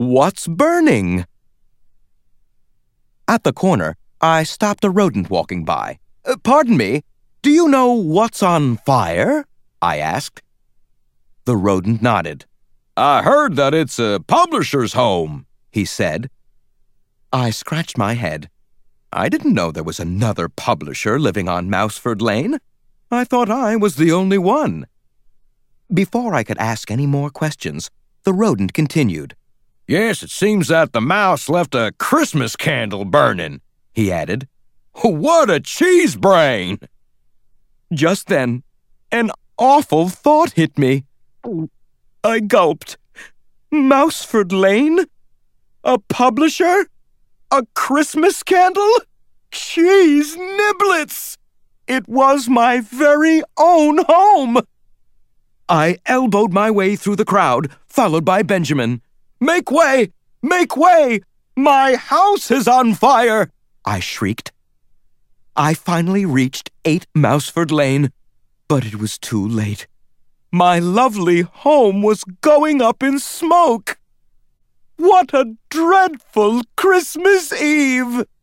What's burning? At the corner, I stopped a rodent walking by. Pardon me, do you know what's on fire? I asked. The rodent nodded. I heard that it's a publisher's home, he said. I scratched my head. I didn't know there was another publisher living on Mouseford Lane. I thought I was the only one. Before I could ask any more questions, the rodent continued. Yes, it seems that the mouse left a Christmas candle burning, he added. What a cheese brain! Just then, an awful thought hit me. I gulped. Mouseford Lane? A publisher? A Christmas candle? Cheese niblets! It was my very own home! I elbowed my way through the crowd, followed by Benjamin. Make way! Make way! My house is on fire! I shrieked. I finally reached 8 Mouseford Lane, but it was too late. My lovely home was going up in smoke. What a dreadful Christmas Eve!